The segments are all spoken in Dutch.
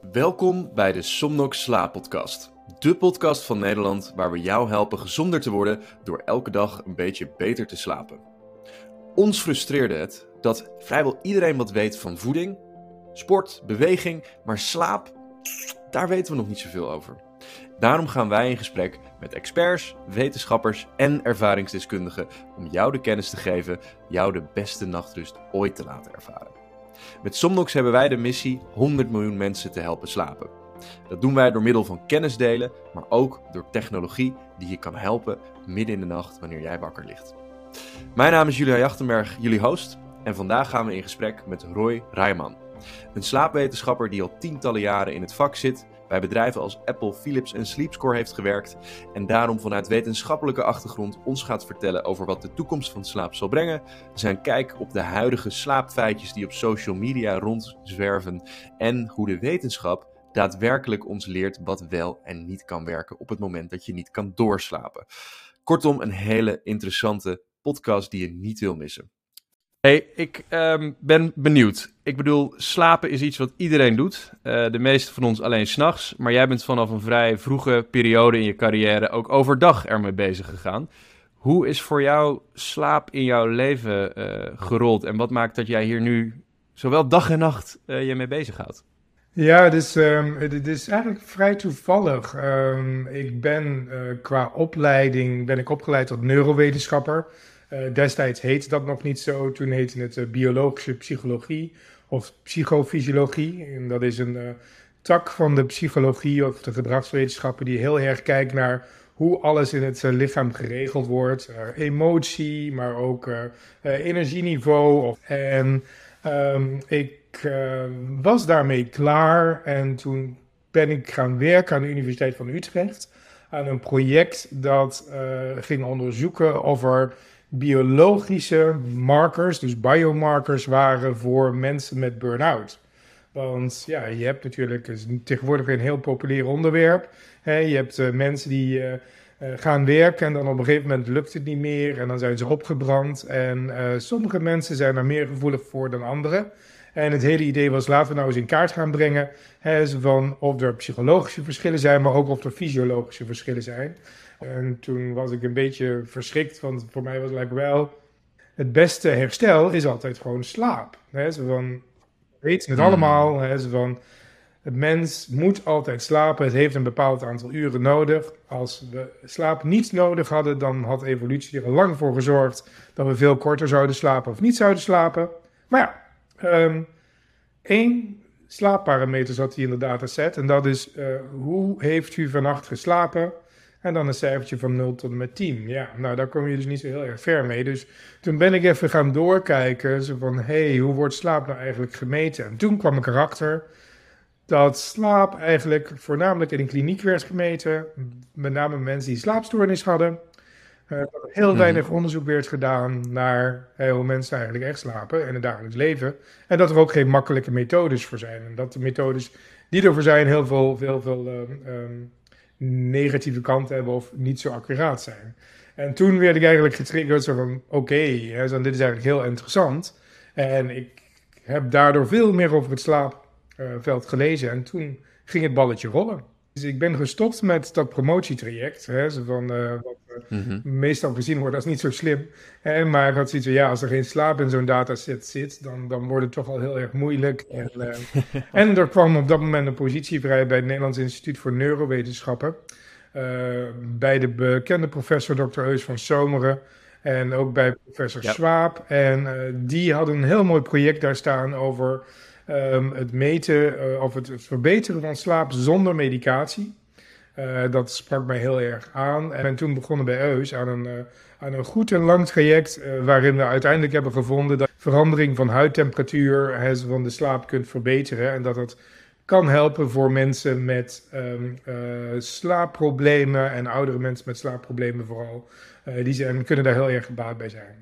Welkom bij de Somnox Slaappodcast. De podcast van Nederland waar we jou helpen gezonder te worden door elke dag een beetje beter te slapen. Ons frustreerde het dat vrijwel iedereen wat weet van voeding, sport, beweging, maar slaap, daar weten we nog niet zoveel over. Daarom gaan wij in gesprek met experts, wetenschappers en ervaringsdeskundigen om jou de kennis te geven jou de beste nachtrust ooit te laten ervaren. Met Somnox hebben wij de missie 100 miljoen mensen te helpen slapen. Dat doen wij door middel van kennis delen, maar ook door technologie die je kan helpen midden in de nacht wanneer jij wakker ligt. Mijn naam is Julia Jachtenberg, jullie host, en vandaag gaan we in gesprek met Roy Rijman. Een slaapwetenschapper die al tientallen jaren in het vak zit, bij bedrijven als Apple, Philips en Sleepscore heeft gewerkt en daarom vanuit wetenschappelijke achtergrond ons gaat vertellen over wat de toekomst van slaap zal brengen, zijn kijk op de huidige slaapfeitjes die op social media rondzwerven en hoe de wetenschap daadwerkelijk ons leert wat wel en niet kan werken op het moment dat je niet kan doorslapen. Kortom, een hele interessante podcast die je niet wil missen. Hey, ik ben benieuwd. Ik bedoel, slapen is iets wat iedereen doet. De meeste van ons alleen 's nachts. Maar jij bent vanaf een vrij vroege periode in je carrière ook overdag ermee bezig gegaan. Hoe is voor jou slaap in jouw leven gerold? En wat maakt dat jij hier nu zowel dag en nacht je mee bezighoudt? Ja, het is eigenlijk vrij toevallig. Ik ben qua opleiding ben ik opgeleid tot neurowetenschapper. Destijds heette dat nog niet zo. Toen heette het biologische psychologie of psychofysiologie. En dat is een tak van de psychologie of de gedragswetenschappen die heel erg kijkt naar hoe alles in het lichaam geregeld wordt. Emotie, maar ook energieniveau. Ik was daarmee klaar en toen ben ik gaan werken aan de Universiteit van Utrecht aan een project dat ging onderzoeken of er biologische markers, dus biomarkers waren voor mensen met burn-out. Want ja, je hebt natuurlijk, het is tegenwoordig een heel populair onderwerp. Je hebt mensen die gaan werken en dan op een gegeven moment lukt het niet meer en dan zijn ze opgebrand. En sommige mensen zijn er meer gevoelig voor dan anderen. En het hele idee was, laten we nou eens in kaart gaan brengen van of er psychologische verschillen zijn, maar ook of er fysiologische verschillen zijn. En toen was ik een beetje verschrikt, want voor mij was het wel, het beste herstel is altijd gewoon slaap. Zo van, we weten het allemaal, zo van, het mens moet altijd slapen, het heeft een bepaald aantal uren nodig. Als we slaap niet nodig hadden, dan had evolutie er al lang voor gezorgd dat we veel korter zouden slapen of niet zouden slapen. Maar ja, één slaapparameter zat hier in de dataset en dat is hoe heeft u vannacht geslapen? En dan een cijfertje van 0 tot en met 10. Ja, nou daar kom je dus niet zo heel erg ver mee. Dus toen ben ik even gaan doorkijken. Zo van, hoe wordt slaap nou eigenlijk gemeten? En toen kwam ik erachter dat slaap eigenlijk voornamelijk in een kliniek werd gemeten. Met name mensen die slaapstoornis hadden. Dat er heel weinig onderzoek werd gedaan naar hoe mensen eigenlijk echt slapen in het dagelijks leven. En dat er ook geen makkelijke methodes voor zijn. En dat de methodes die er voor zijn heel veel negatieve kanten hebben of niet zo accuraat zijn. En toen werd ik eigenlijk getriggerd zo van, dit is eigenlijk heel interessant. En ik heb daardoor veel meer over het slaapveld gelezen en toen ging het balletje rollen. Dus ik ben gestopt met dat promotietraject, wat meestal gezien wordt als niet zo slim. Maar ik had zoiets van, als er geen slaap in zo'n dataset zit, dan wordt het toch al heel erg moeilijk. En er kwam op dat moment een positie vrij bij het Nederlands Instituut voor Neurowetenschappen. Bij de bekende professor Dr. Eus van Zomeren en ook bij professor Swaap. En die hadden een heel mooi project daar staan over het meten of het verbeteren van slaap zonder medicatie. Dat sprak mij heel erg aan. En ben toen begonnen bij Eus aan een goed en lang traject waarin we uiteindelijk hebben gevonden dat verandering van huidtemperatuur van de slaap kunt verbeteren. En dat het kan helpen voor mensen met slaapproblemen en oudere mensen met slaapproblemen vooral. Die kunnen daar heel erg gebaat bij zijn.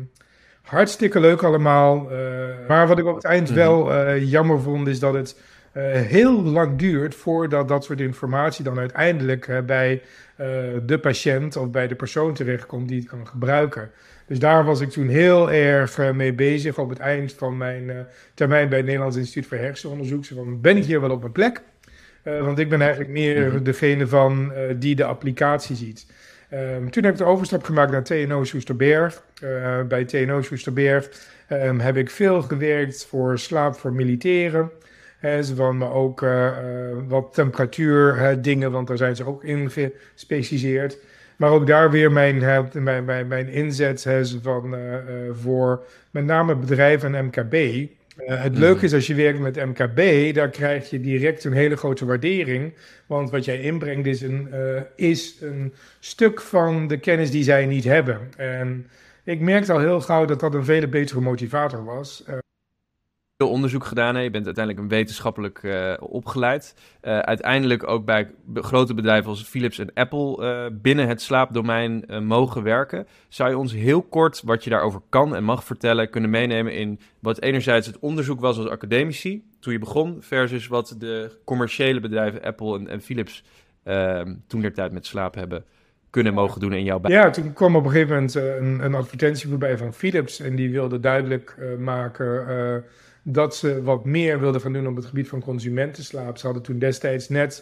Hartstikke leuk allemaal. Maar wat ik op het eind wel jammer vond is dat het heel lang duurt voordat dat soort informatie dan uiteindelijk bij de patiënt of bij de persoon terechtkomt die het kan gebruiken. Dus daar was ik toen heel erg mee bezig op het eind van mijn termijn bij het Nederlands Instituut voor Hersenonderzoek. Zo van, ben ik hier wel op mijn plek? Want ik ben eigenlijk meer degene van die de applicatie ziet. Toen heb ik de overstap gemaakt naar TNO Soesterberg. Bij TNO Soesterberg heb ik veel gewerkt voor slaap voor militairen. Maar ook wat temperatuur dingen, want daar zijn ze ook in gespecialiseerd. Maar ook daar weer mijn inzet voor met name bedrijven en MKB. Het leuke is als je werkt met MKB, daar krijg je direct een hele grote waardering. Want wat jij inbrengt is een stuk van de kennis die zij niet hebben. En ik merkte al heel gauw dat dat een veel betere motivator was. Veel onderzoek gedaan. Hè? Je bent uiteindelijk een wetenschappelijk opgeleid. Uiteindelijk ook bij grote bedrijven als Philips en Apple binnen het slaapdomein mogen werken. Zou je ons heel kort wat je daarover kan en mag vertellen kunnen meenemen in wat enerzijds het onderzoek was als academici toen je begon versus wat de commerciële bedrijven Apple en Philips toen der tijd met slaap hebben kunnen mogen doen in jouw baan? Ja, toen kwam op een gegeven moment een advertentie voorbij van Philips en die wilde duidelijk maken dat ze wat meer wilden gaan doen op het gebied van consumentenslaap. Ze hadden toen destijds net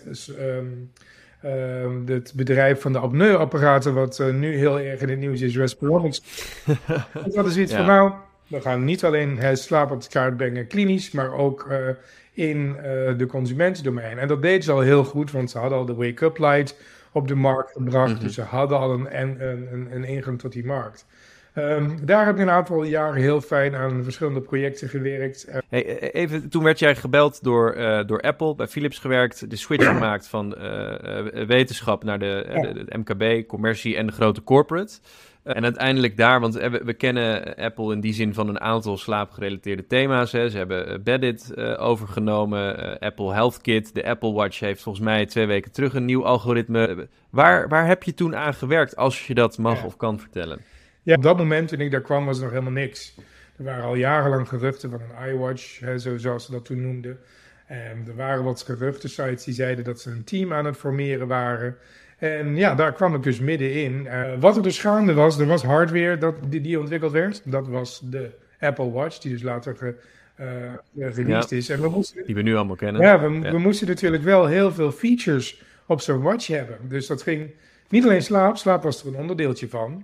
het bedrijf van de apneuapparaten, wat nu heel erg in het nieuws is, Respironics. Ze hadden zoiets van, nou, we gaan niet alleen slaap op de kaart brengen klinisch, maar ook in de consumentendomein. En dat deden ze al heel goed, want ze hadden al de wake-up light op de markt gebracht. Dus ze hadden al een ingang tot die markt. Daar heb ik een aantal jaren heel fijn aan verschillende projecten gewerkt. Hey, even, toen werd jij gebeld door Apple, bij Philips gewerkt, de switch gemaakt van wetenschap naar de MKB, commercie en de grote corporate. En uiteindelijk daar, want we kennen Apple in die zin van een aantal slaapgerelateerde thema's. Hè. Ze hebben Bedit overgenomen, Apple Health Kit, de Apple Watch heeft volgens mij 2 weken terug een nieuw algoritme. Waar heb je toen aan gewerkt, als je dat mag of kan vertellen? Ja, op dat moment toen ik daar kwam was er nog helemaal niks. Er waren al jarenlang geruchten van een iWatch, zoals ze dat toen noemden. Er waren wat geruchtensites die zeiden dat ze een team aan het formeren waren. En ja, daar kwam ik dus middenin. Wat er dus gaande was, er was hardware die ontwikkeld werd. Dat was de Apple Watch, die dus later released is. En die we nu allemaal kennen. Ja, we moesten natuurlijk wel heel veel features op zo'n watch hebben. Dus dat ging niet alleen slaap. Slaap was er een onderdeeltje van.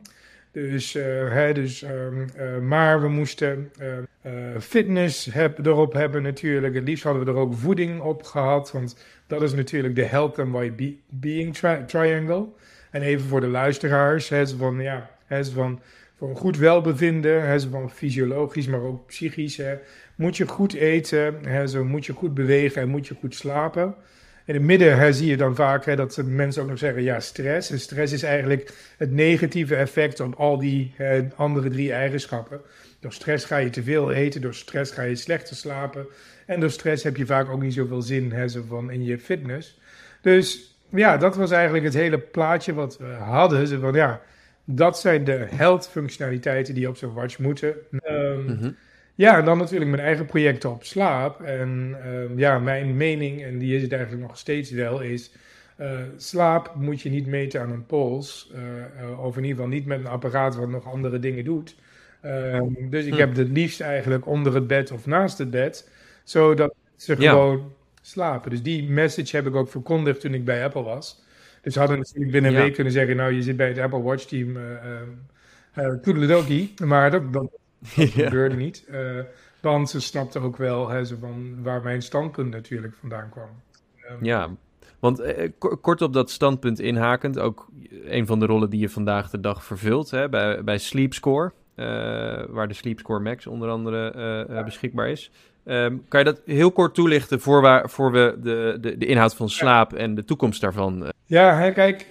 Maar we moesten fitness erop hebben natuurlijk. Het liefst hadden we er ook voeding op gehad. Want dat is natuurlijk de health and well-being triangle. En even voor de luisteraars. Voor een goed welbevinden. Van fysiologisch, maar ook psychisch. Moet je goed eten. Moet je goed bewegen en moet je goed slapen. In het midden zie je dan vaak dat mensen ook nog zeggen, ja, stress. En stress is eigenlijk het negatieve effect op al die andere 3 eigenschappen. Door stress ga je te veel eten, door stress ga je slechter slapen. En door stress heb je vaak ook niet zoveel zin in je fitness. Dus ja, dat was eigenlijk het hele plaatje wat we hadden. Dat zijn de health functionaliteiten die op zo'n watch moeten. Ja, en dan natuurlijk mijn eigen projecten op slaap. En mijn mening, en die is het eigenlijk nog steeds wel, is slaap moet je niet meten aan een pols. Of in ieder geval niet met een apparaat wat nog andere dingen doet. Dus ik heb het liefst eigenlijk onder het bed of naast het bed. Zodat ze gewoon slapen. Dus die message heb ik ook verkondigd toen ik bij Apple was. Dus ze hadden natuurlijk binnen een week kunnen zeggen, nou, je zit bij het Apple Watch team. Toedeledokie. Maar dat gebeurde niet. Want ze snapte ook wel van waar mijn standpunt natuurlijk vandaan kwam. Want kort op dat standpunt inhakend, ook een van de rollen die je vandaag de dag vervult, hè, bij Sleep Score, waar de Sleep Score Max onder andere beschikbaar is. Kan je dat heel kort toelichten voor we de inhoud van slaap en de toekomst daarvan? Kijk,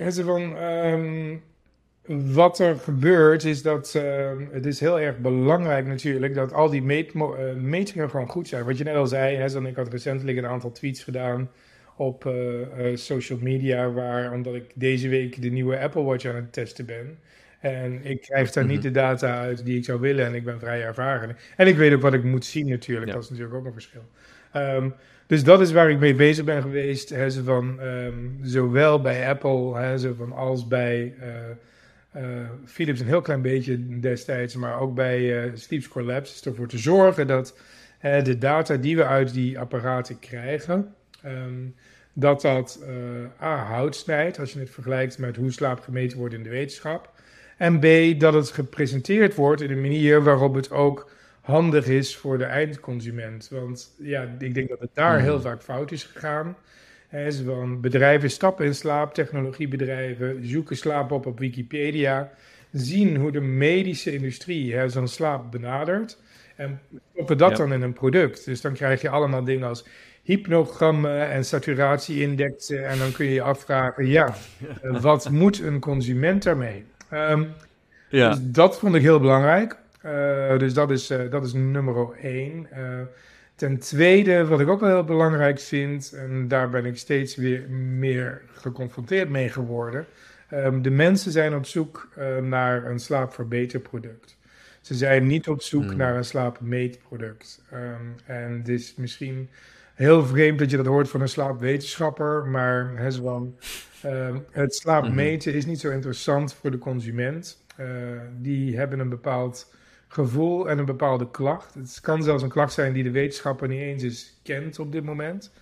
wat er gebeurt is dat het is heel erg belangrijk natuurlijk dat al die metingen gewoon goed zijn. Wat je net al zei, ik had recentelijk een aantal tweets gedaan op social media, omdat ik deze week de nieuwe Apple Watch aan het testen ben. En ik krijg daar niet de data uit die ik zou willen en ik ben vrij ervaren. En ik weet ook wat ik moet zien natuurlijk, dat is natuurlijk ook een verschil. Dus dat is waar ik mee bezig ben geweest. Zowel bij Apple als bij Philips een heel klein beetje destijds, maar ook bij Sleep Score Labs. Is ervoor te zorgen dat de data die we uit die apparaten krijgen, dat hout snijdt als je het vergelijkt met hoe slaap gemeten wordt in de wetenschap. En B, dat het gepresenteerd wordt in een manier waarop het ook handig is voor de eindconsument. Want ja, ik denk dat het daar heel vaak fout is gegaan. Bedrijven stappen in slaap, technologiebedrijven zoeken slaap op Wikipedia, zien hoe de medische industrie zo'n slaap benadert en stoppen dat dan in een product. Dus dan krijg je allemaal dingen als hypnogrammen en saturatieindexen en dan kun je je afvragen, wat moet een consument daarmee? Dus dat vond ik heel belangrijk. Dus dat is nummer 1. Ten tweede, wat ik ook wel heel belangrijk vind, en daar ben ik steeds weer meer geconfronteerd mee geworden. De mensen zijn op zoek naar een slaapverbeterproduct. Ze zijn niet op zoek naar een slaapmeetproduct. En het is misschien heel vreemd dat je dat hoort van een slaapwetenschapper, maar het slaapmeten is niet zo interessant voor de consument. Die hebben een bepaald gevoel en een bepaalde klacht. Het kan zelfs een klacht zijn die de wetenschapper niet eens kent op dit moment.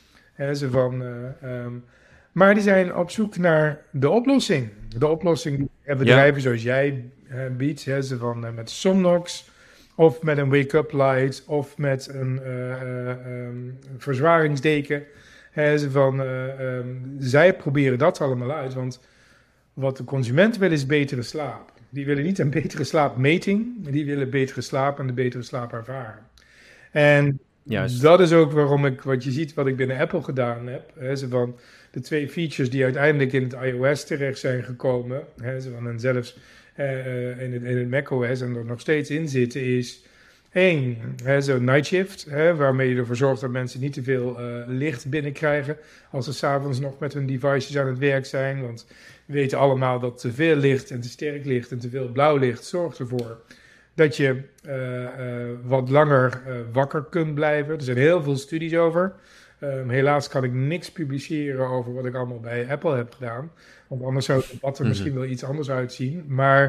Maar die zijn op zoek naar de oplossing. De oplossing die bedrijven zoals jij biedt. Met Somnox of met een wake-up light of met een verzwaringsdeken. Zij proberen dat allemaal uit. Want wat de consument wil is betere slaap. Die willen niet een betere slaapmeting, die willen betere slaap en de betere slaap ervaren. En dat is ook waarom wat je ziet wat ik binnen Apple gedaan heb. De 2 features die uiteindelijk in het iOS terecht zijn gekomen. En zelfs in het macOS en er nog steeds in zitten is 1, zo'n night shift, waarmee je ervoor zorgt dat mensen niet te veel licht binnenkrijgen als ze 's avonds nog met hun devices aan het werk zijn. Want we weten allemaal dat te veel licht en te sterk licht en te veel blauw licht zorgt ervoor dat je wat langer wakker kunt blijven. Er zijn heel veel studies over. Helaas kan ik niks publiceren over wat ik allemaal bij Apple heb gedaan. Want anders zou het debat er misschien wel iets anders uitzien. Maar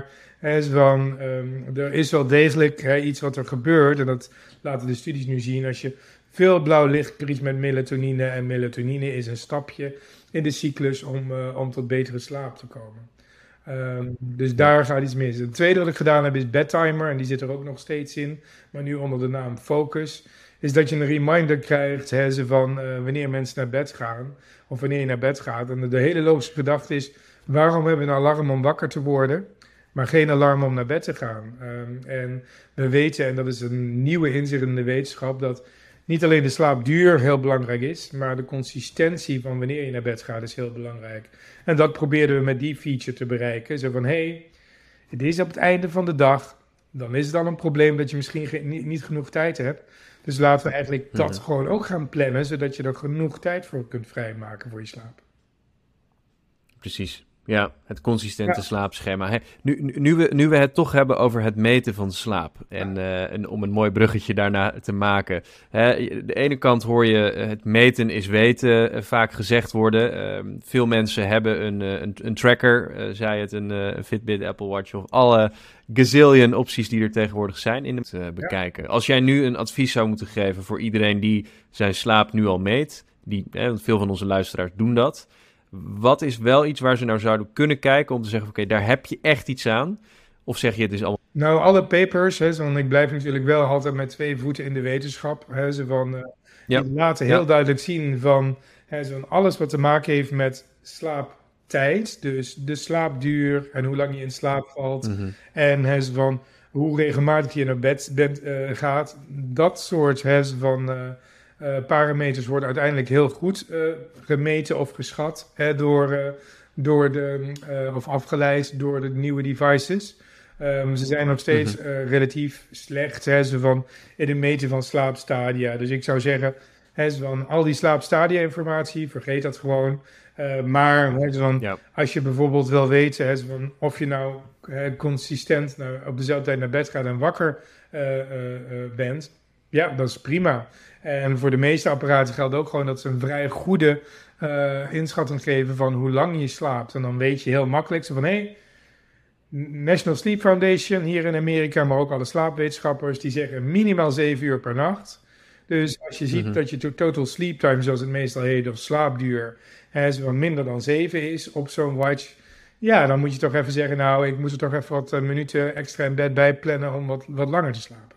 er is wel degelijk iets wat er gebeurt. En dat laten de studies nu zien. Als je veel blauw licht krijgt met melatonine. En melatonine is een stapje in de cyclus om tot betere slaap te komen. Dus daar gaat iets mis. Het tweede wat ik gedaan heb is bedtimer. En die zit er ook nog steeds in. Maar nu onder de naam Focus. Is dat je een reminder krijgt wanneer mensen naar bed gaan. Of wanneer je naar bed gaat. En de hele logische gedachte is, waarom hebben we een alarm om wakker te worden, maar geen alarm om naar bed te gaan? En we weten, en dat is een nieuwe inzicht in de wetenschap, dat niet alleen de slaapduur heel belangrijk is, maar de consistentie van wanneer je naar bed gaat is heel belangrijk. En dat probeerden we met die feature te bereiken. Zo van, het is op het einde van de dag, dan is het dan een probleem dat je misschien niet genoeg tijd hebt. Dus laten we eigenlijk dat gewoon ook gaan plannen, zodat je er genoeg tijd voor kunt vrijmaken voor je slaap. Precies. Ja, het consistente slaapschema. Nu we het toch hebben over het meten van slaap. En om een mooi bruggetje daarna te maken. De ene kant hoor je het meten is weten vaak gezegd worden. Veel mensen hebben een tracker, zij het een Fitbit, Apple Watch of alle gazillion opties die er tegenwoordig zijn in het bekijken. Als jij nu een advies zou moeten geven voor iedereen die zijn slaap nu al meet, want veel van onze luisteraars doen dat. Wat is wel iets waar ze nou zouden kunnen kijken om te zeggen, oké, daar heb je echt iets aan? Of zeg je het is allemaal... Nou, alle papers, want ik blijf natuurlijk wel altijd met 2 voeten in de wetenschap. Die laten heel duidelijk zien van alles wat te maken heeft met slaaptijd. Dus de slaapduur en hoe lang je in slaap valt. En hoe regelmatig je naar bed gaat. Dat soort parameters worden uiteindelijk heel goed gemeten of geschat of afgeleid door de nieuwe devices. Ze zijn nog steeds relatief slecht in het meten van slaapstadia. Dus ik zou zeggen, al die slaapstadia-informatie, vergeet dat gewoon. Maar als je bijvoorbeeld wil weten of je nou consistent op dezelfde tijd naar bed gaat en wakker bent, Ja, dat is prima. En voor de meeste apparaten geldt ook gewoon dat ze een vrij goede inschatting geven van hoe lang je slaapt. En dan weet je heel makkelijk zo van, National Sleep Foundation hier in Amerika, maar ook alle slaapwetenschappers, die zeggen minimaal 7 uur per nacht. Dus als je ziet dat je total sleep time, zoals het meestal heet, of slaapduur, zo minder dan 7 is op zo'n watch, ja, dan moet je toch even zeggen, nou, ik moet er toch even wat minuten extra in bed bij plannen om wat langer te slapen.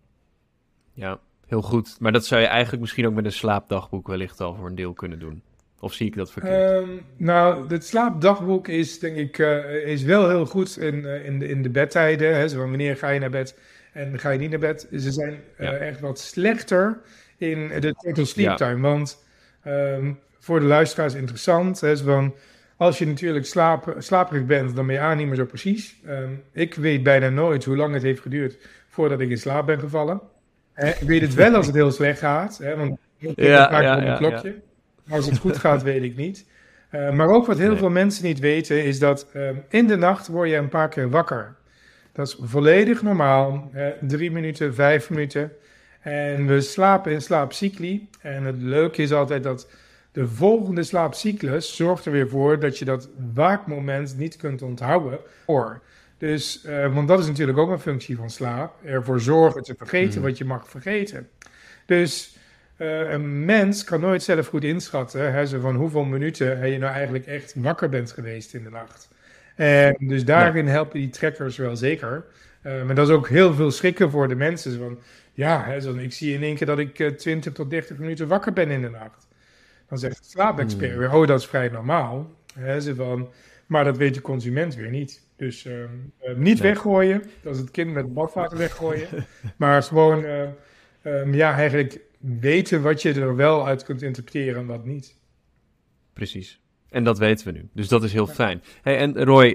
Ja, heel goed. Maar dat zou je eigenlijk misschien ook met een slaapdagboek wellicht al voor een deel kunnen doen. Of zie ik dat verkeerd? Nou, het slaapdagboek is denk ik is wel heel goed in de bedtijden. Hè? Zo van wanneer ga je naar bed en ga je niet naar bed. Ze zijn echt wat slechter in de total sleep time. Want voor de luisteraars interessant. Hè? Zo van, als je natuurlijk slaperig bent, dan ben je niet meer zo precies. Ik weet bijna nooit hoe lang het heeft geduurd voordat ik in slaap ben gevallen. Ik weet het wel als het heel slecht gaat. Hè? Want ik maak op een klokje. Ja. Als het goed gaat, weet ik niet. Maar ook wat heel veel mensen niet weten, is dat in de nacht word je een paar keer wakker. Dat is volledig normaal. 3 minuten, 5 minuten. En we slapen in slaapcycli. En het leuke is altijd dat de volgende slaapcyclus zorgt er weer voor dat je dat waakmoment niet kunt onthouden. Dus, want dat is natuurlijk ook een functie van slaap. Ervoor zorgen te vergeten wat je mag vergeten. Dus een mens kan nooit zelf goed inschatten zo van hoeveel minuten je nou eigenlijk echt wakker bent geweest in de nacht. En dus daarin helpen die trackers wel zeker. Maar dat is ook heel veel schrikken voor de mensen. Van, ik zie in één keer dat ik 20 tot 30 minuten wakker ben in de nacht. Dan zegt de slaapexpert weer, dat is vrij normaal. Maar dat weet de consument weer niet. Dus niet weggooien, dat is het kind met badwater weggooien. Maar gewoon eigenlijk weten wat je er wel uit kunt interpreteren en wat niet. Precies. En dat weten we nu. Dus dat is heel fijn. Hey, en Roy,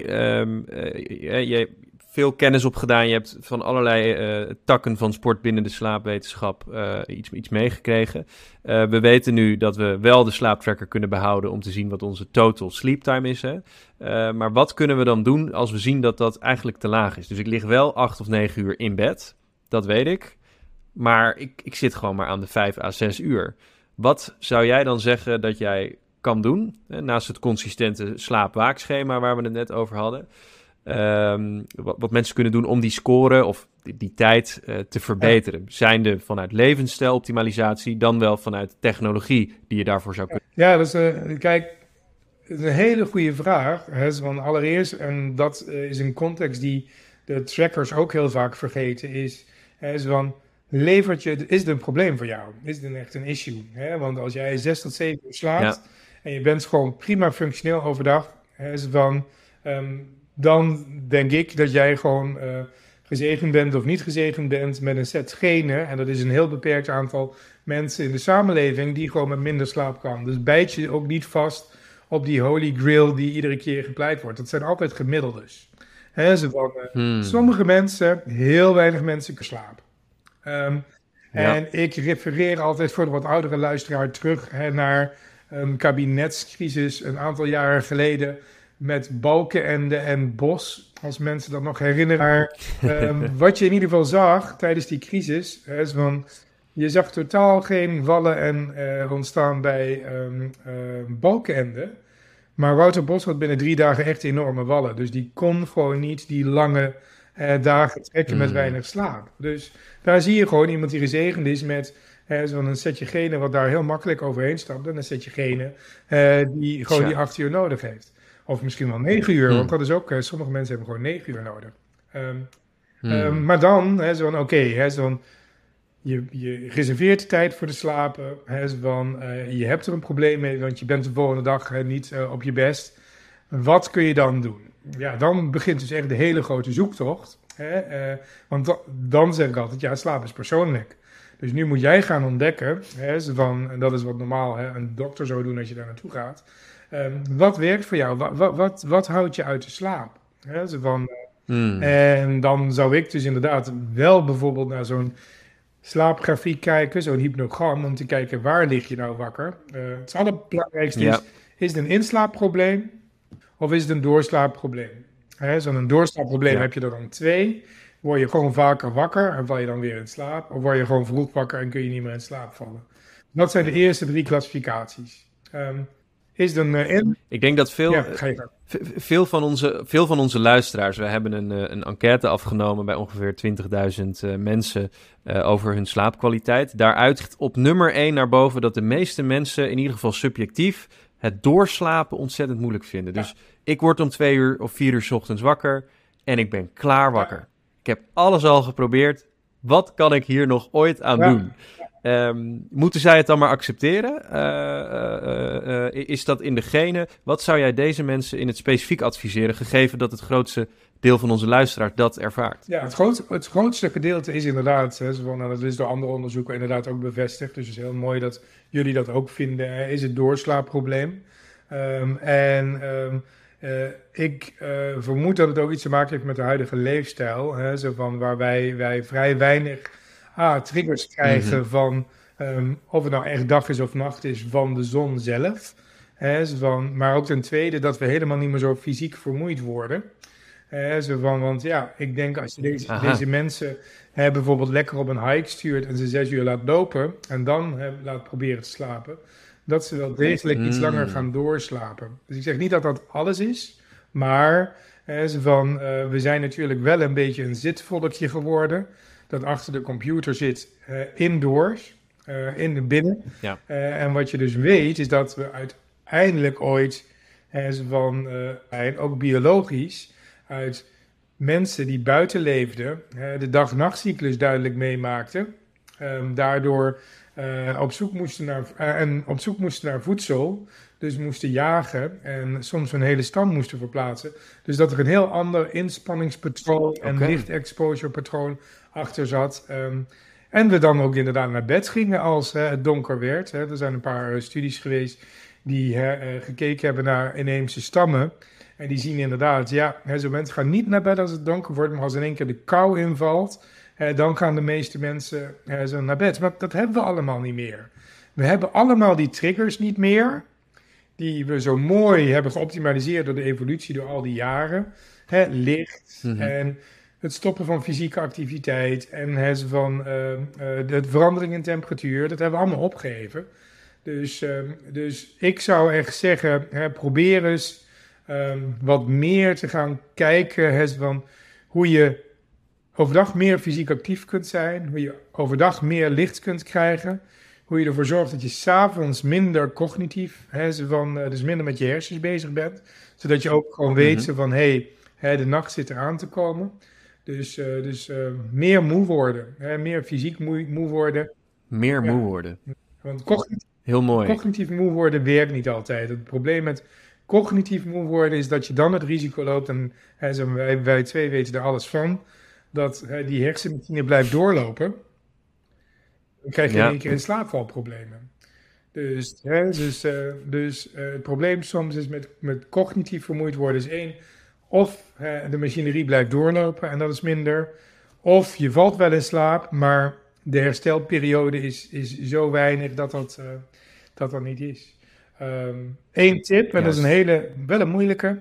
je hebt veel kennis opgedaan. Je hebt van allerlei takken van sport binnen de slaapwetenschap iets meegekregen. We weten nu dat we wel de slaaptracker kunnen behouden om te zien wat onze total sleep time is. Hè? Maar wat kunnen we dan doen als we zien dat dat eigenlijk te laag is? Dus ik lig wel 8 of 9 uur in bed. Dat weet ik. Maar ik zit gewoon maar aan de 5 à 6 uur. Wat zou jij dan zeggen dat jij kan doen? Naast het consistente slaap-waakschema waar we het net over hadden. Wat mensen kunnen doen om die score of die tijd te verbeteren. Zijnde vanuit levensstijloptimalisatie, dan wel vanuit technologie die je daarvoor zou kunnen. Ja, dat is een hele goede vraag. Want allereerst, en dat is een context die de trackers ook heel vaak vergeten, is van, is het een probleem voor jou? Is het echt een issue? Want als jij 6 tot 7 uur slaapt en je bent gewoon prima functioneel overdag, dan denk ik dat jij gewoon gezegend bent of niet gezegend bent met een set genen. En dat is een heel beperkt aantal mensen in de samenleving die gewoon met minder slaap kan. Dus bijt je ook niet vast op die holy grail die iedere keer gepleit wordt. Dat zijn altijd gemiddeldes. Sommige mensen, heel weinig mensen kunnen slapen. En ik refereer altijd voor de wat oudere luisteraar terug naar een kabinetscrisis een aantal jaren geleden met Balkenende en Bos, als mensen dat nog herinneren. Wat je in ieder geval zag tijdens die crisis, is van, je zag totaal geen wallen ontstaan bij Balkenende. Maar Wouter Bos had binnen 3 dagen echt enorme wallen. Dus die kon gewoon niet die lange dagen trekken met weinig slaap. Dus daar zie je gewoon iemand die gezegend is met zo'n setje genen wat daar heel makkelijk overheen stapt. En een setje genen die gewoon die 8 uur nodig heeft. Of misschien wel 9 uur, want dat is ook, sommige mensen hebben gewoon 9 uur nodig. Maar dan, je reserveert de tijd voor de slapen. Je hebt er een probleem mee, want je bent de volgende dag niet op je best. Wat kun je dan doen? Ja, dan begint dus echt de hele grote zoektocht. Want dan zeg ik altijd, slaap is persoonlijk. Dus nu moet jij gaan ontdekken, en dat is wat normaal een dokter zou doen als je daar naartoe gaat. Wat werkt voor jou? Wat houdt je uit de slaap? En dan zou ik dus inderdaad wel bijvoorbeeld naar zo'n slaapgrafiek kijken, zo'n hypnogram, om te kijken waar lig je nou wakker. Het allerbelangrijkste is het een inslaapprobleem of is het een doorslaapprobleem? Zo'n doorslaapprobleem heb je er dan 2. word je gewoon vaker wakker en val je dan weer in slaap. Of word je gewoon vroeg wakker en kun je niet meer in slaap vallen. Dat zijn de eerste 3 klassificaties. Is dan in? Ik denk dat Ja, ga je gang. veel van onze luisteraars, we hebben een enquête afgenomen bij ongeveer 20.000 mensen over hun slaapkwaliteit. Daaruit op nummer 1 naar boven dat de meeste mensen, in ieder geval subjectief, het doorslapen ontzettend moeilijk vinden. Dus ik word om 2 uur of 4 uur 's ochtends wakker en ik ben klaar wakker. Ja. Ik heb alles al geprobeerd. Wat kan ik hier nog ooit aan doen? Moeten zij het dan maar accepteren? Is dat in de genen? Wat zou jij deze mensen in het specifiek adviseren, gegeven dat het grootste deel van onze luisteraars dat ervaart? Ja, het grootste gedeelte is inderdaad, dat is door andere onderzoeken inderdaad ook bevestigd. Dus het is heel mooi dat jullie dat ook vinden, is het doorslaapprobleem. Ik vermoed dat het ook iets te maken heeft met de huidige leefstijl. Waar wij vrij weinig triggers krijgen van, of het nou echt dag is of nacht is, van de zon zelf. Maar ook ten tweede dat we helemaal niet meer zo fysiek vermoeid worden. Want ja, ik denk als je deze mensen bijvoorbeeld lekker op een hike stuurt en ze 6 uur laat lopen en dan laat proberen te slapen, dat ze wel degelijk iets langer gaan doorslapen. Dus ik zeg niet dat dat alles is, maar we zijn natuurlijk wel een beetje een zitvolkje geworden, dat achter de computer zit indoors, binnen. Ja. En wat je dus weet, is dat we uiteindelijk ooit, ook biologisch, uit mensen die buiten leefden, de dag-nachtcyclus duidelijk meemaakten, daardoor op zoek moesten naar voedsel, dus moesten jagen en soms een hele stam moesten verplaatsen. Dus dat er een heel ander inspanningspatroon en lichtexposure patroon achter zat. En we dan ook inderdaad naar bed gingen als het donker werd. Er zijn een paar studies geweest die gekeken hebben naar inheemse stammen. En die zien inderdaad, zo mensen gaan niet naar bed als het donker wordt, maar als in één keer de kou invalt, dan gaan de meeste mensen zo naar bed. Maar dat hebben we allemaal niet meer. We hebben allemaal die triggers niet meer, die we zo mooi hebben geoptimaliseerd door de evolutie, door al die jaren. Licht en het stoppen van fysieke activiteit en de verandering in temperatuur, dat hebben we allemaal opgeheven. Dus ik zou echt zeggen, probeer eens wat meer te gaan kijken van hoe je overdag meer fysiek actief kunt zijn, hoe je overdag meer licht kunt krijgen, hoe je ervoor zorgt dat je 's avonds minder cognitief, dus minder met je hersens bezig bent, zodat je ook gewoon weet van de nacht zit eraan te komen. Dus meer moe worden, meer fysiek moe worden. Meer moe worden. Want heel mooi. Cognitief moe worden werkt niet altijd. Het probleem met cognitief moe worden is dat je dan het risico loopt, en wij twee weten er alles van, dat die hersenmachine blijft doorlopen. Dan krijg je in één keer een slaapvalproblemen. Dus het probleem soms is met cognitief vermoeid worden is 1, of de machinerie blijft doorlopen en dat is minder, of je valt wel in slaap, maar de herstelperiode is zo weinig dat niet is. Eén tip, en dat is wel een moeilijke,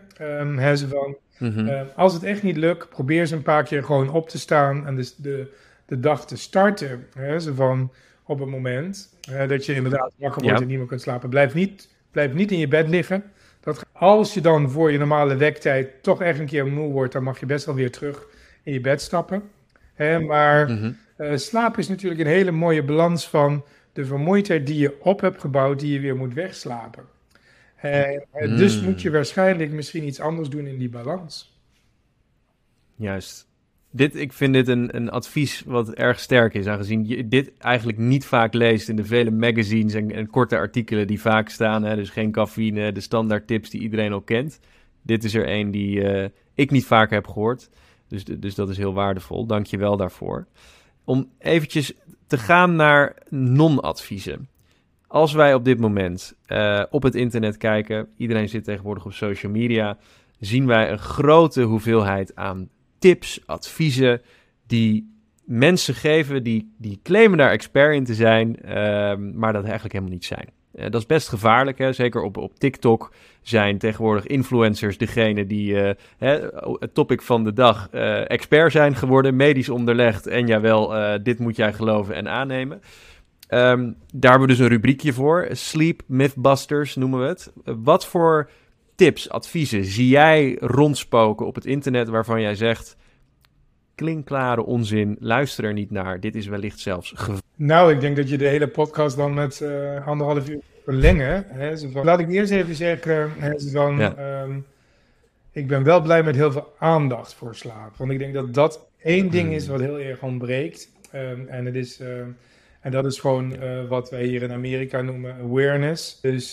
als het echt niet lukt, probeer eens een paar keer gewoon op te staan en de dag te starten. Op het moment dat je inderdaad wakker wordt en niet meer kunt slapen. Blijf niet in je bed liggen. Als je dan voor je normale wektijd toch echt een keer moe wordt, dan mag je best wel weer terug in je bed stappen. Slaap is natuurlijk een hele mooie balans van de vermoeidheid die je op hebt gebouwd, die je weer moet wegslapen. Dus moet je waarschijnlijk misschien iets anders doen in die balans. Juist. Ik vind dit een advies wat erg sterk is, aangezien je dit eigenlijk niet vaak leest in de vele magazines en korte artikelen die vaak staan. Dus geen cafeïne, de standaard tips die iedereen al kent. Dit is er één die ik niet vaak heb gehoord. Dus dat is heel waardevol. Dank je wel daarvoor. Om eventjes te gaan naar non-adviezen. Als wij op dit moment op het internet kijken, iedereen zit tegenwoordig op social media, zien wij een grote hoeveelheid aan tips, adviezen die mensen geven, die claimen daar expert in te zijn, maar dat eigenlijk helemaal niet zijn. Dat is best gevaarlijk, hè? Zeker op TikTok zijn tegenwoordig influencers degene die, het topic van de dag, expert zijn geworden, medisch onderlegd. En jawel, dit moet jij geloven en aannemen. Daar hebben we dus een rubriekje voor. Sleep Mythbusters noemen we het. Wat voor tips, adviezen zie jij rondspoken op het internet waarvan jij zegt, klinkklare onzin, luister er niet naar. Dit is wellicht zelfs Nou, ik denk dat je de hele podcast dan met 1,5 uur verlengen. Hè? Laat ik eerst even zeggen, ik ben wel blij met heel veel aandacht voor slaap. Want ik denk dat dat één ding is wat heel erg ontbreekt. En dat is gewoon wat wij hier in Amerika noemen awareness. Dus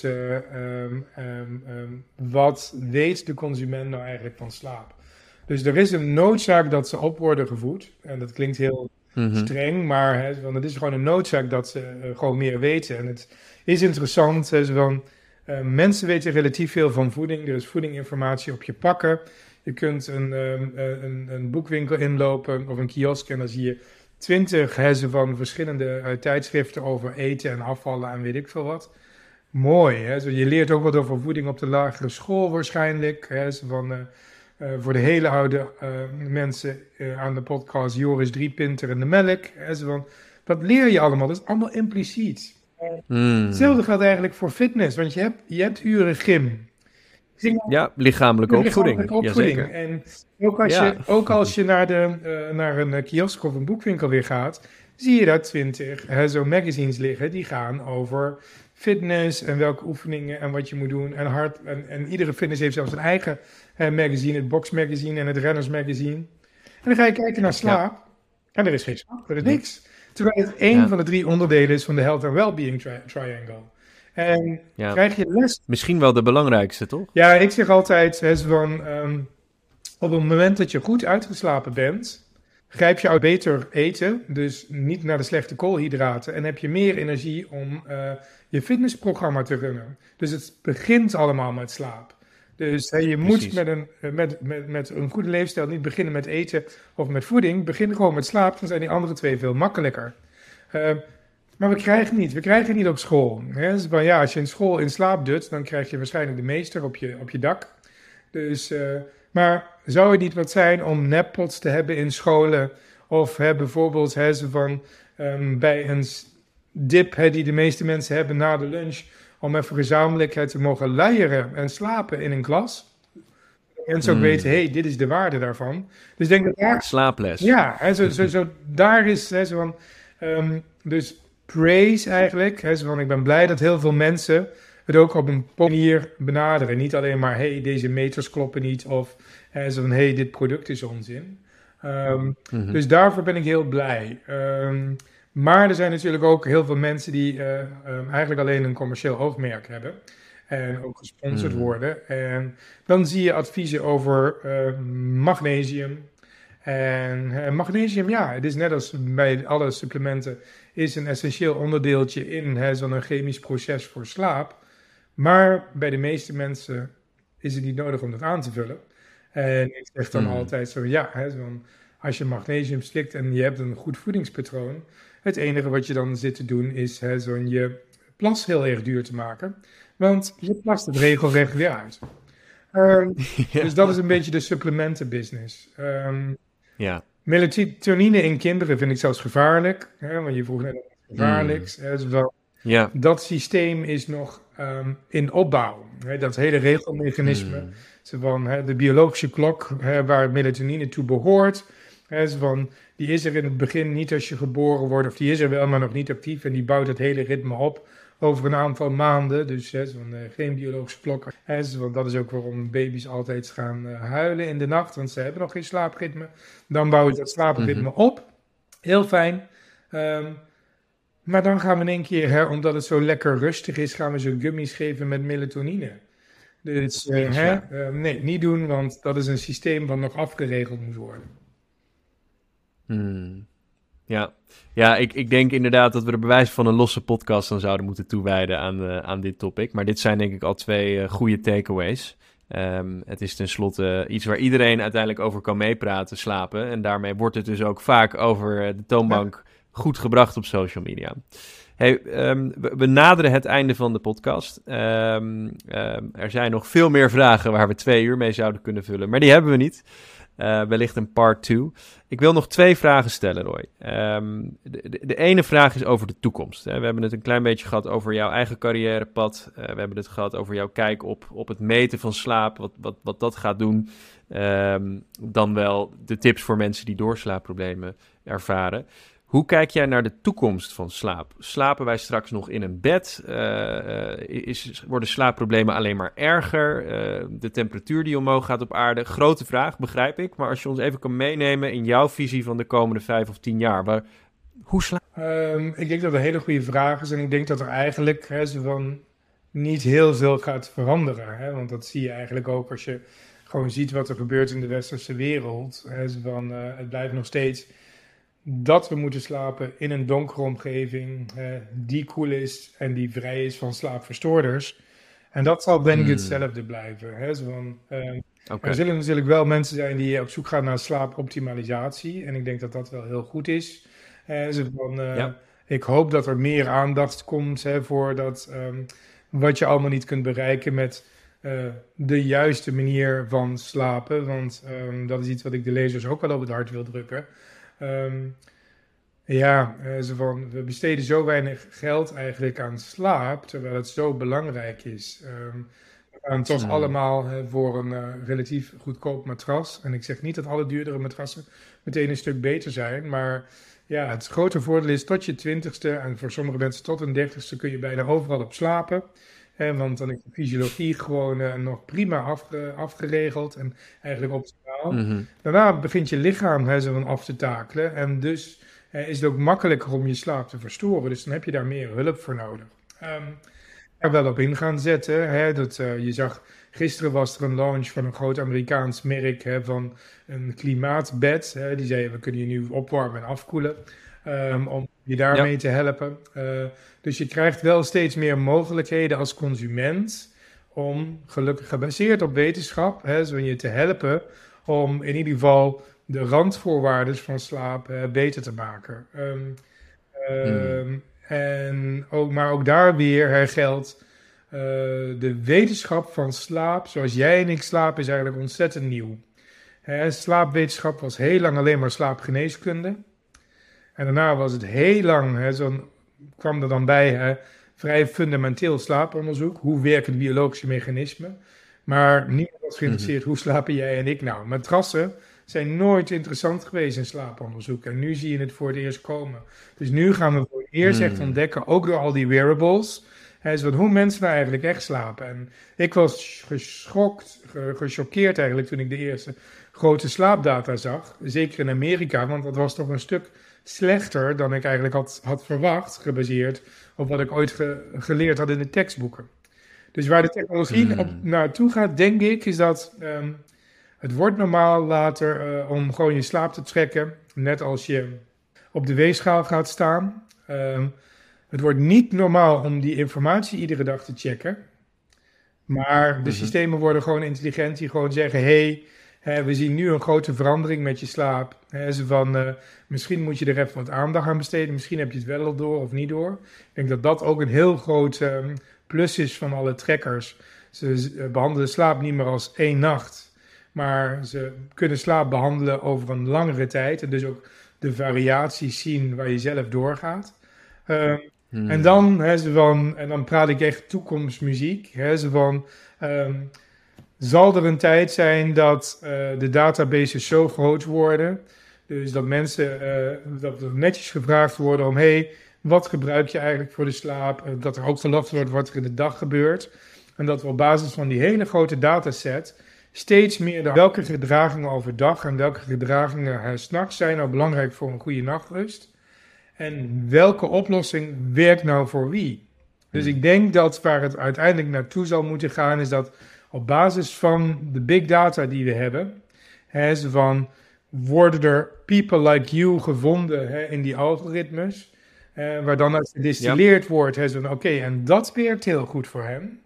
wat weet de consument nou eigenlijk van slaap? Dus er is een noodzaak dat ze op worden gevoed. En dat klinkt heel streng, maar want het is gewoon een noodzaak dat ze gewoon meer weten. En het is interessant, mensen weten relatief veel van voeding. Er is voedinginformatie op je pakken. Je kunt een boekwinkel inlopen of een kiosk en dan zie je 20 van verschillende tijdschriften over eten en afvallen en weet ik veel wat. Mooi, hè? Je leert ook wat over voeding op de lagere school waarschijnlijk. Voor de hele oude mensen aan de podcast, Joris 3 Pinter en de melk. Dat leer je allemaal, dat is allemaal impliciet. Hetzelfde geldt eigenlijk voor fitness, want je hebt uren gym. Ja, lichamelijke opvoeding. Jazeker. En ook als je naar een kiosk of een boekwinkel weer gaat, zie je daar 20 zo'n magazines liggen die gaan over fitness en welke oefeningen en wat je moet doen. En iedere fitness heeft zelfs een eigen magazine, het boxmagazine en het rennersmagazine. En dan ga je kijken naar slaap en er is geen slaap, er is niks. Terwijl het één van de 3 onderdelen is van de health and well-being triangle. En krijg je les. Misschien wel de belangrijkste, toch? Ja, ik zeg altijd, op het moment dat je goed uitgeslapen bent, grijp je uit beter eten, dus niet naar de slechte koolhydraten, en heb je meer energie om je fitnessprogramma te runnen. Dus het begint allemaal met slaap. Dus je moet met een goede leefstijl niet beginnen met eten of met voeding. Begin gewoon met slaap, dan zijn die andere 2 veel makkelijker. Maar we krijgen niet op school. Hè? Dus als je in school in slaap dut, dan krijg je waarschijnlijk de meester op je dak. Dus, maar zou het niet wat zijn om neppots te hebben in scholen? Of bijvoorbeeld bij een dip die de meeste mensen hebben na de lunch, om even gezamenlijk te mogen luieren en slapen in een klas. En zo ook weten, dit is de waarde daarvan. Dus denk dat daar... Slaaples. Ja, daar is dus praise eigenlijk. Ik ben blij dat heel veel mensen het ook op een manier benaderen. Niet alleen maar, deze meters kloppen niet. Of dit product is onzin. Dus daarvoor ben ik heel blij. Maar er zijn natuurlijk ook heel veel mensen die eigenlijk alleen een commercieel oogmerk hebben. En ook gesponsord worden. En dan zie je adviezen over magnesium. En magnesium, het is net als bij alle supplementen, is een essentieel onderdeeltje in zo'n chemisch proces voor slaap. Maar bij de meeste mensen is het niet nodig om dat aan te vullen. En ik zeg dan altijd als je magnesium slikt en je hebt een goed voedingspatroon, het enige wat je dan zit te doen is je plas heel erg duur te maken. Want je plast het regelrecht weer uit. Dus dat is een beetje de supplementenbusiness. Melatonine in kinderen vind ik zelfs gevaarlijk. Want je vroeg net of het gevaarlijk is. Dat systeem is nog in opbouw. Dat hele regelmechanisme. De biologische klok waar melatonine toe behoort. Die is er in het begin niet als je geboren wordt. Of die is er wel, maar nog niet actief. En die bouwt het hele ritme op over een aantal maanden. Dus geen biologische klok. Want dat is ook waarom baby's altijd gaan huilen in de nacht. Want ze hebben nog geen slaapritme. Dan bouwen ze dat slaapritme op. Heel fijn. Maar dan gaan we in één keer, omdat het zo lekker rustig is, gaan we zo gummies geven met melatonine. Dus nee, niet doen, want dat is een systeem wat nog afgeregeld moet worden. Ja, ik denk inderdaad dat we er bewijs van een losse podcast dan zouden moeten toewijden aan dit topic. Maar dit zijn denk ik al 2 goede takeaways. Het is tenslotte iets waar iedereen uiteindelijk over kan meepraten, slapen. En daarmee wordt het dus ook vaak over de toonbank goed gebracht op social media. Hey, we naderen het einde van de podcast. Er zijn nog veel meer vragen waar we 2 uur mee zouden kunnen vullen, maar die hebben we niet. Wellicht een part 2. Ik wil nog 2 vragen stellen, Roy. De ene vraag is over de toekomst. We hebben het een klein beetje gehad over jouw eigen carrièrepad. We hebben het gehad over jouw kijk op het meten van slaap, wat dat gaat doen. Dan wel de tips voor mensen die doorslaapproblemen ervaren. Hoe kijk jij naar de toekomst van slaap? Slapen wij straks nog in een bed? Worden slaapproblemen alleen maar erger? De temperatuur die omhoog gaat op aarde? Grote vraag, begrijp ik. Maar als je ons even kan meenemen in jouw visie van de komende 5 of 10 jaar. Hoe slaap? Ik denk dat dat een hele goede vraag is. En ik denk dat er eigenlijk niet heel veel gaat veranderen. Hè? Want dat zie je eigenlijk ook als je gewoon ziet wat er gebeurt in de westerse wereld. Het blijft nog steeds dat we moeten slapen in een donkere omgeving die koel is en die vrij is van slaapverstoorders. En dat zal denk ik hetzelfde blijven. Er zullen natuurlijk wel mensen zijn die op zoek gaan naar slaapoptimalisatie. En ik denk dat dat wel heel goed is. Ik hoop dat er meer aandacht komt voor wat je allemaal niet kunt bereiken met de juiste manier van slapen. Want dat is iets wat ik de lezers ook wel op het hart wil drukken. We besteden zo weinig geld eigenlijk aan slaap, terwijl het zo belangrijk is. We gaan toch allemaal voor een relatief goedkoop matras. En ik zeg niet dat alle duurdere matrassen meteen een stuk beter zijn, maar ja, het grote voordeel is tot je 20ste en voor sommige mensen tot een 30ste kun je bijna overal op slapen. Want dan is de fysiologie gewoon nog prima afgeregeld en eigenlijk optimaal. Mm-hmm. Daarna begint je lichaam af te takelen en dus is het ook makkelijker om je slaap te verstoren. Dus dan heb je daar meer hulp voor nodig. Er wel op in gaan zetten. Je zag, gisteren was er een launch van een groot Amerikaans merk van een klimaatbed. Die zei, we kunnen je nu opwarmen en afkoelen. Om je daarmee te helpen. Dus je krijgt wel steeds meer mogelijkheden als consument om, gelukkig gebaseerd op wetenschap, je te helpen om in ieder geval de randvoorwaarden van slaap beter te maken. Maar ook daar weer geldt, de wetenschap van slaap, zoals jij en ik slapen, is eigenlijk ontzettend nieuw. Slaapwetenschap was heel lang alleen maar slaapgeneeskunde. En daarna was het heel lang, kwam er dan bij vrij fundamenteel slaaponderzoek. Hoe werken biologische mechanismen? Maar niemand was geïnteresseerd, hoe slapen jij en ik nou? Matrassen zijn nooit interessant geweest in slaaponderzoek. En nu zie je het voor het eerst komen. Dus nu gaan we voor het eerst echt ontdekken, ook door al die wearables, hoe mensen nou eigenlijk echt slapen. En ik was gechoqueerd eigenlijk toen ik de eerste grote slaapdata zag. Zeker in Amerika, want dat was toch een stuk slechter dan ik eigenlijk had verwacht, gebaseerd op wat ik ooit geleerd had in de tekstboeken. Dus waar de technologie naartoe gaat, denk ik, is dat het wordt normaal later om gewoon je slaap te tracken, net als je op de weegschaal gaat staan. Het wordt niet normaal om die informatie iedere dag te checken, maar de systemen worden gewoon intelligent die gewoon zeggen, we zien nu een grote verandering met je slaap. Misschien moet je er even wat aandacht aan besteden. Misschien heb je het wel al door of niet door. Ik denk dat dat ook een heel groot plus is van alle trackers. Ze behandelen slaap niet meer als 1 nacht. Maar ze kunnen slaap behandelen over een langere tijd. En dus ook de variaties zien waar je zelf doorgaat. En dan praat ik echt toekomstmuziek. Zal er een tijd zijn dat de databases zo groot worden, dus dat mensen dat er netjes gevraagd worden om, wat gebruik je eigenlijk voor de slaap? Dat er ook gelogd wordt wat er in de dag gebeurt. En dat we op basis van die hele grote dataset steeds meer welke gedragingen overdag en welke gedragingen 's nachts zijn nou belangrijk voor een goede nachtrust. En welke oplossing werkt nou voor wie? Dus ik denk dat waar het uiteindelijk naartoe zal moeten gaan, is dat op basis van de big data die we hebben, worden er people like you gevonden in die algoritmes, waar dan uit gedistilleerd wordt, en dat werkt heel goed voor hem.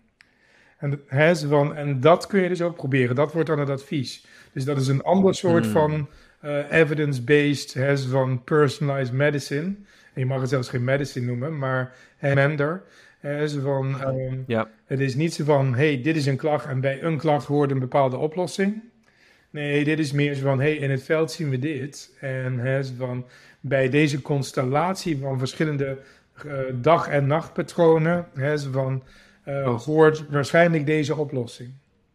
En dat kun je dus ook proberen, dat wordt dan het advies. Dus dat is een ander soort van evidence-based, van personalized medicine. En je mag het zelfs geen medicine noemen, maar Mender. Zo van, Het is niet zo van, hey, dit is een klacht en bij een klacht hoort een bepaalde oplossing. Nee, dit is meer zo van, hey, in het veld zien we dit. En zo van, bij deze constellatie van verschillende dag- en nachtpatronen, zo van, hoort waarschijnlijk deze oplossing.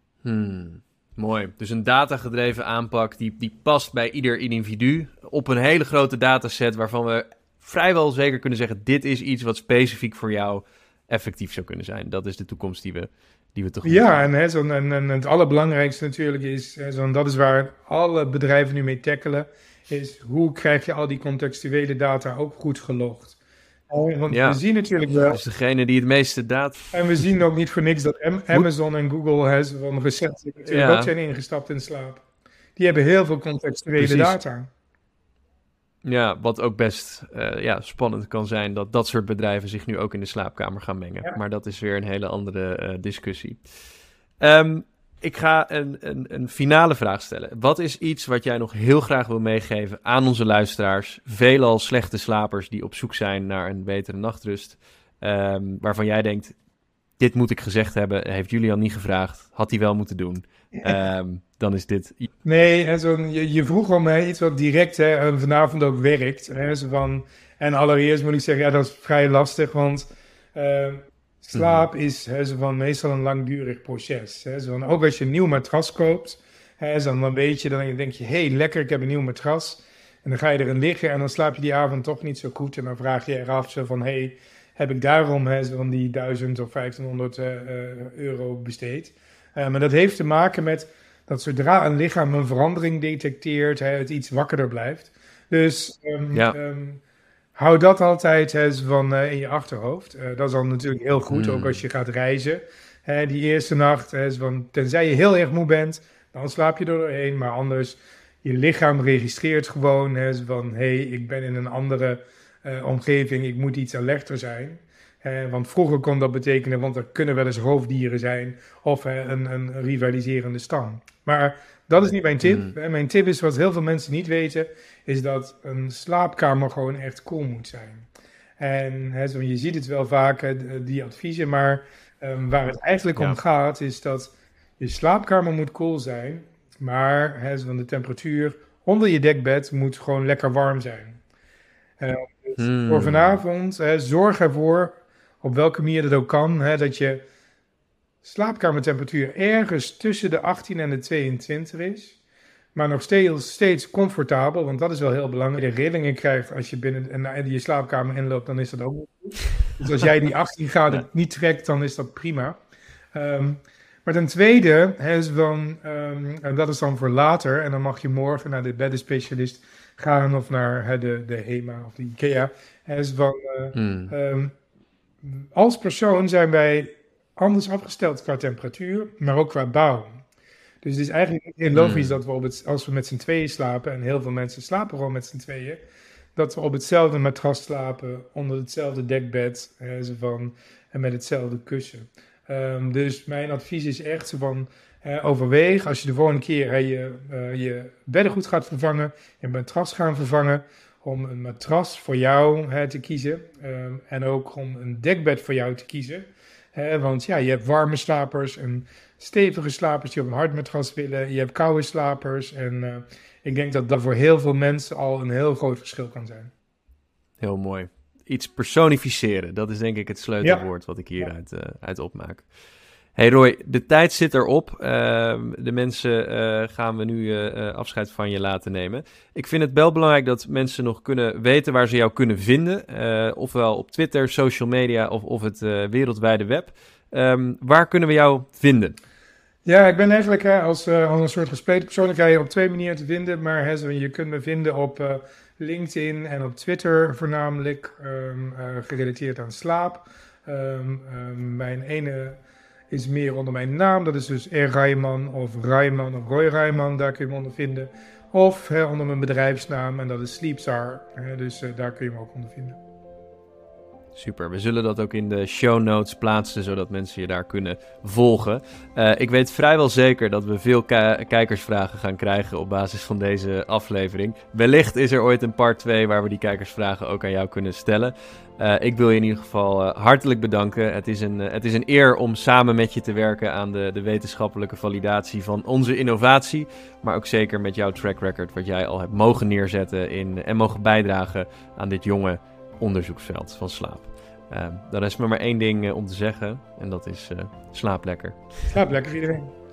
Mooi. Dus een datagedreven aanpak die past bij ieder individu op een hele grote dataset waarvan we vrijwel zeker kunnen zeggen, dit is iets wat specifiek voor jou effectief zou kunnen zijn. Dat is de toekomst die we tegemoet gaan. En het allerbelangrijkste natuurlijk is, dat is waar alle bedrijven nu mee tackelen, is hoe krijg je al die contextuele data ook goed gelogd. Want we zien natuurlijk wel... Dus degene die het meeste data... En we zien ook niet voor niks dat Amazon en Google van recent ook zijn ingestapt in slaap. Die hebben heel veel contextuele data. Ja, wat ook best spannend kan zijn dat soort bedrijven zich nu ook in de slaapkamer gaan mengen. Ja. Maar dat is weer een hele andere discussie. Ik ga een finale vraag stellen. Wat is iets wat jij nog heel graag wil meegeven aan onze luisteraars? Veelal slechte slapers die op zoek zijn naar een betere nachtrust. Waarvan jij denkt, dit moet ik gezegd hebben. Heeft Julian niet gevraagd. Had hij wel moeten doen. Dan is dit... Nee, je vroeg om iets wat direct vanavond ook werkt. En allereerst moet ik zeggen, dat is vrij lastig, want... slaap is meestal een langdurig proces. Ook als je een nieuw matras koopt, dan weet je, dan denk je, hey, lekker, ik heb een nieuw matras. En dan ga je erin liggen en dan slaap je die avond toch niet zo goed. En dan vraag je eraf van, hey, heb ik daarom van die 1000 of 1500 euro besteed? Maar dat heeft te maken met dat zodra een lichaam een verandering detecteert, het iets wakkerder blijft. Dus... hou dat altijd in je achterhoofd. Dat is dan natuurlijk heel goed, ook als je gaat reizen. Die eerste nacht, tenzij je heel erg moe bent, dan slaap je er doorheen. Maar anders, je lichaam registreert gewoon hey, ik ben in een andere omgeving, ik moet iets alerter zijn. Want vroeger kon dat betekenen, want er kunnen wel eens roofdieren zijn of een rivaliserende stam. Maar dat is niet mijn tip. Mijn tip is, wat heel veel mensen niet weten, is dat een slaapkamer gewoon echt cool moet zijn. En je ziet het wel vaak, die adviezen, maar waar het eigenlijk om gaat, is dat je slaapkamer moet cool zijn, maar de temperatuur onder je dekbed moet gewoon lekker warm zijn. Dus voor vanavond, zorg ervoor, op welke manier dat ook kan, dat je slaapkamertemperatuur ergens tussen de 18 en de 22 is. Maar nog steeds comfortabel, want dat is wel heel belangrijk. De rillingen krijgt als je binnen je slaapkamer inloopt, dan is dat ook goed. Dus als jij die 18 graden niet trekt, dan is dat prima. Maar ten tweede, en dat is dan voor later, en dan mag je morgen naar de beddenspecialist gaan of naar de HEMA of de IKEA. Als persoon zijn wij anders afgesteld qua temperatuur, maar ook qua bouw. Dus het is eigenlijk heel logisch dat we als we met z'n tweeën slapen, en heel veel mensen slapen gewoon met z'n tweeën, dat we op hetzelfde matras slapen, onder hetzelfde dekbed en met hetzelfde kussen. Dus mijn advies is echt overweeg als je de volgende keer je beddengoed gaat vervangen, je matras gaan vervangen, om een matras voor jou te kiezen en ook om een dekbed voor jou te kiezen. Want je hebt warme slapers en stevige slapers die op een hard matras willen. Je hebt koude slapers en ik denk dat dat voor heel veel mensen al een heel groot verschil kan zijn. Heel mooi. Iets personificeren, dat is denk ik het sleutelwoord wat ik hieruit uit opmaak. Hey Roy, de tijd zit erop. De mensen gaan we nu afscheid van je laten nemen. Ik vind het wel belangrijk dat mensen nog kunnen weten waar ze jou kunnen vinden. Ofwel op Twitter, social media of het wereldwijde web. Waar kunnen we jou vinden? Ja, ik ben eigenlijk als een soort gespleten persoonlijkheid op 2 manieren te vinden. Maar je kunt me vinden op LinkedIn en op Twitter voornamelijk gerelateerd aan slaap. Mijn ene is meer onder mijn naam, dat is dus R. Rijman of Rijman of Roy Rijman, daar kun je me onder vinden. Of onder mijn bedrijfsnaam en dat is Sleepzar, dus daar kun je me ook onder vinden. Super, we zullen dat ook in de show notes plaatsen, zodat mensen je daar kunnen volgen. Ik weet vrijwel zeker dat we veel kijkersvragen gaan krijgen op basis van deze aflevering. Wellicht is er ooit een part 2 waar we die kijkersvragen ook aan jou kunnen stellen. Ik wil je in ieder geval hartelijk bedanken. Het is een eer om samen met je te werken aan de wetenschappelijke validatie van onze innovatie. Maar ook zeker met jouw track record wat jij al hebt mogen neerzetten en mogen bijdragen aan dit jonge onderzoeksveld van slaap. Dan is me maar één ding om te zeggen en dat is slaap lekker. Slaap lekker iedereen.